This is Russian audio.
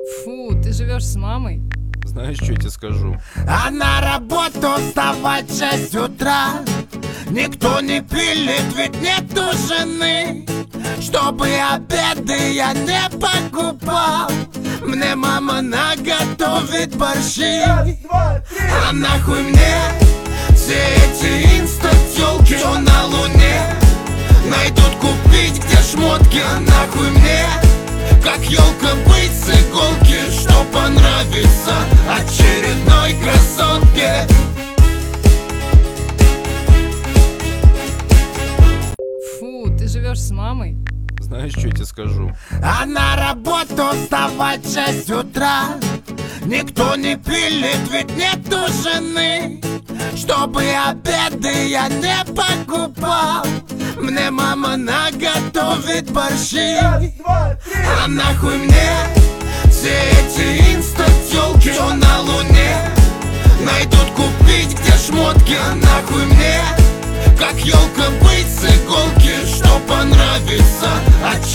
Фу, ты живешь с мамой? Знаешь, что я тебе скажу? А на работу вставать в 6 утра никто не пилит, ведь нету жены. Чтобы обеды я не покупал, мне мама наготовит борщи. А нахуй мне все эти инста-тёлки, что на луне найдут купить где шмотки. А нахуй мне как ёлка быть с иголки, что понравится очередной красотке. Фу, ты живешь с мамой? Знаешь, что я тебе скажу? А на работу вставать в 6 утра никто не пилит, ведь нету жены. Чтобы обеды я не покупал, мне мама наготовит борщи. А нахуй мне все эти инста-тёлки, что на луне найдут купить где шмотки. А нахуй мне как ёлка быть с иголки, что понравится